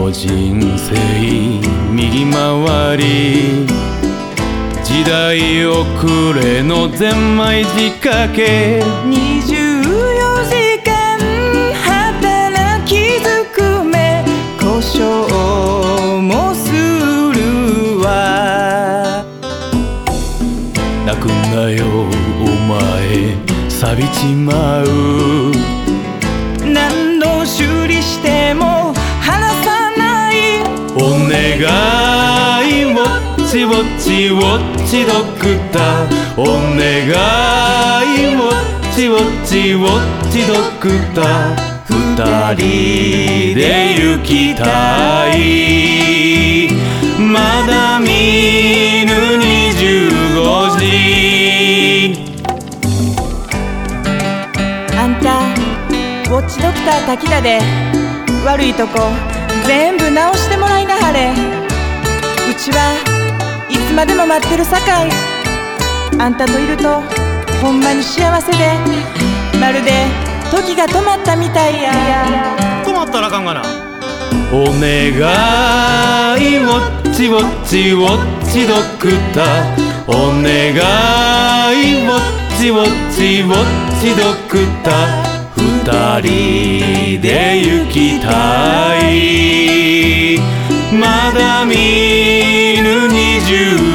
の人生右回り、時代遅れのゼンマイ仕掛け、 24時間働きずくめ故障もするわ。 泣くんだよお前錆びちまう、 何度修理しても離さない。 お願いウォッチウォッチウォッチドクター、お願いウォッチウォッチウォッチドクター、二人で行きたい、まだ見ぬ25時。 あんたウォッチドクター滝田で悪いとこ全部直してもらいなはれ。うちはいつまでも待ってるさかい。あんたといるとほんまに幸せで、まるで時が止まったみたいや。 止まったらあかんがな。 お願いウォッチウォッチウォッチドクター、お願いウォッチウォッチウォッチドクター、二人で行きたい、まだ見ぬ20